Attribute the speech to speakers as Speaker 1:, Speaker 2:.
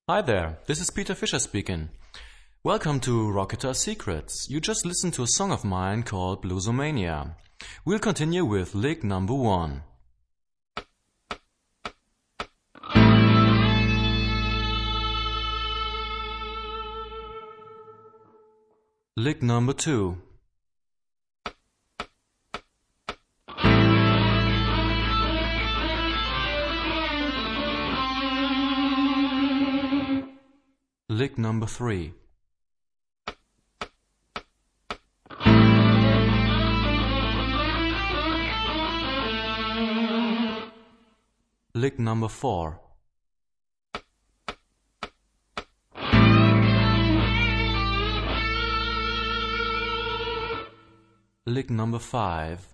Speaker 1: Hi there, this is Peter Fischer speaking. Welcome to Rock Guitar Secrets. You just listened to a song of mine called Bluesomania. We'll continue with lick number 1. Lick number 2. Lick number 3. Lick number 4. Lick number 5.